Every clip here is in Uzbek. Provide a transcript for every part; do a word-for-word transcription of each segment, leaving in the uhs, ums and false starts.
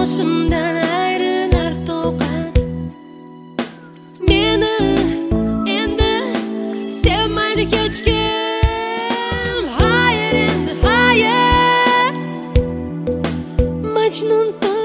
bardoshimdan ayrilar toqat. Meni endi sevmaydi hech kim. Hayır endi hayır, Majnun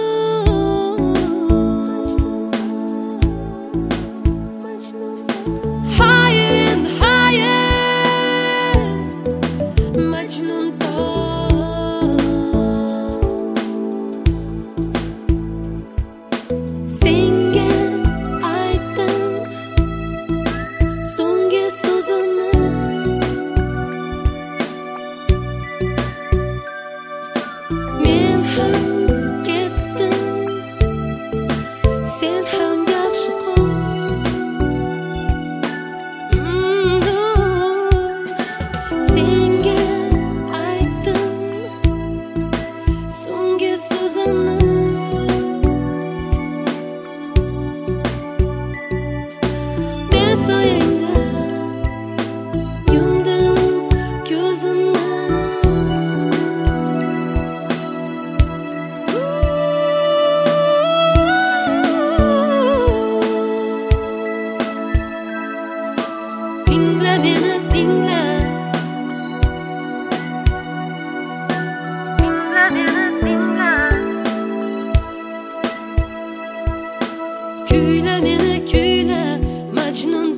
kuyla meni kuyla Majnun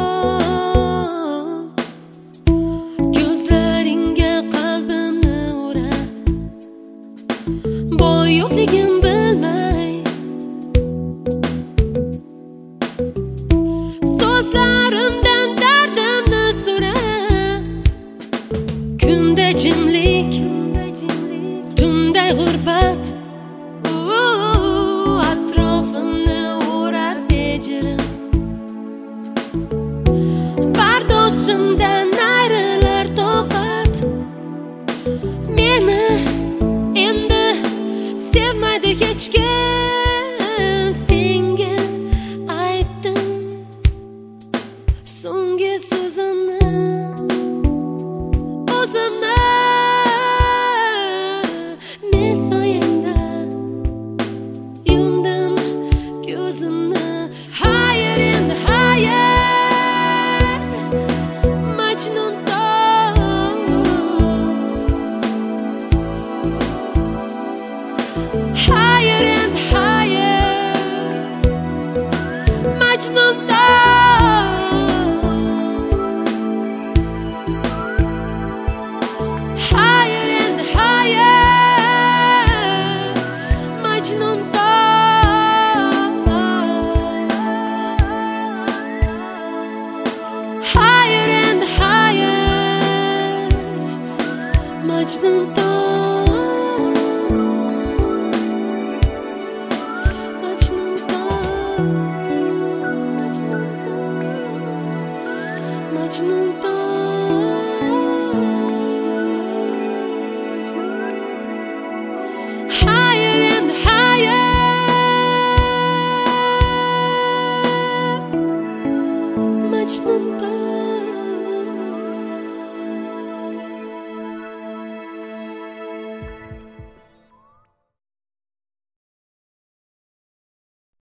dom, ko'zlaringga qalbimni ura, boy yo'qligim bilmay, so'zlarimdan dardimni so'ra. Kunda jimlik, tunda g'urbat, bardoshimdan ayrilar toqat. Meni endi sevmaydi hech kim. Senga aytdim so'nggi so'zimni, o'zimni. Men soyangda yumdim ko'zimni. Hayır endi hayır, Majnun dom. Hayır endi hayır, Majnun dom. Hayır endi hayır, Majnun dom. Hayır endi hayır, Majnun dom. Majnun dom, Majnun dom, Majnun dom.